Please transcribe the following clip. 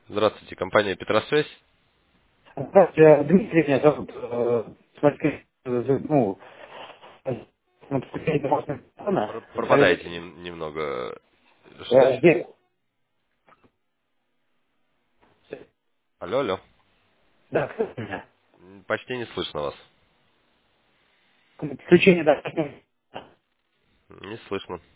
Здравствуйте, компания «Петросвязь». Здравствуйте, Дмитрий меня зовут. Смотрите, ну, на поступление домашнего телефона. Пропадаете немного. Что? Здесь, Алло, алло. да, слышно меня? Почти не слышно вас. Подключение домашнего. Не слышно.